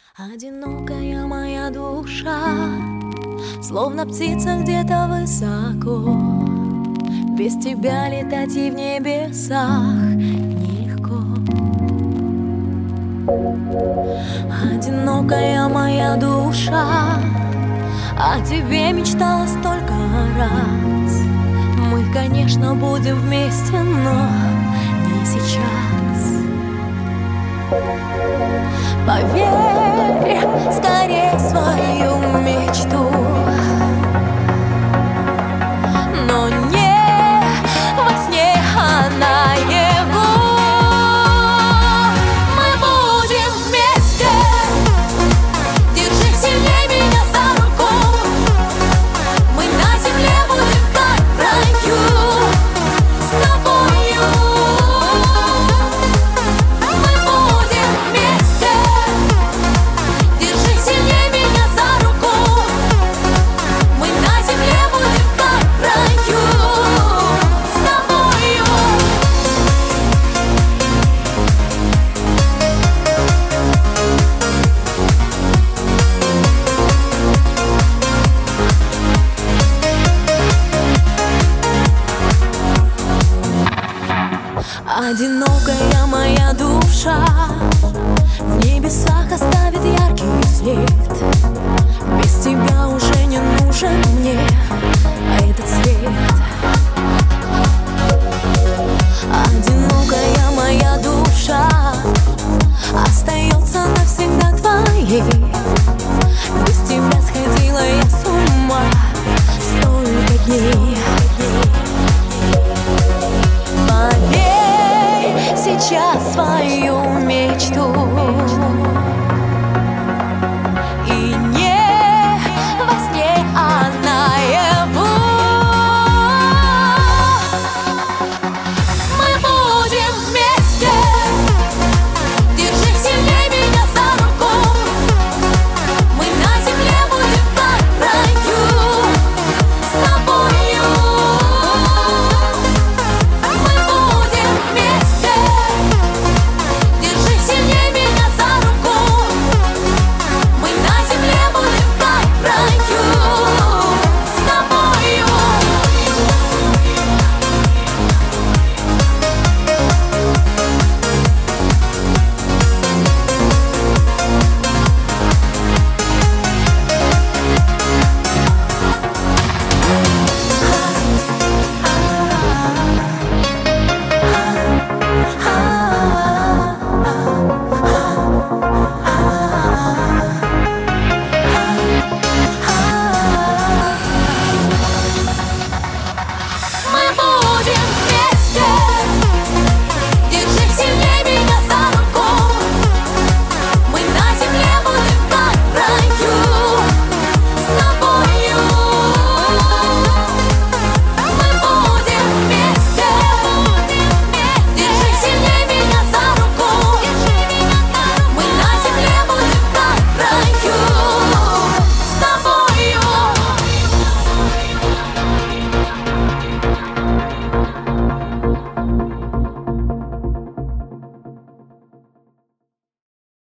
Одинокая моя душа, словно птица где-то высоко. Без тебя летать и в небесах нелегко. Одинокая моя душа, о тебе мечтала столько раз. Мы, конечно, будем вместе, но не сейчас. Поверь скорее в свою мечту, но не во сне, а наяву. Мы будем вместе, держи сильнее меня за руку. Мы на земле будем как в раю с тобою. Мы будем вместе, держи сильнее меня за руку. Мы на земле будем как в раю с тобою. Одинокая моя душа в небесах оставит яркий след. Без тебя уже не нужен мне этот свет. Одинокая моя душа остается навсегда твоей.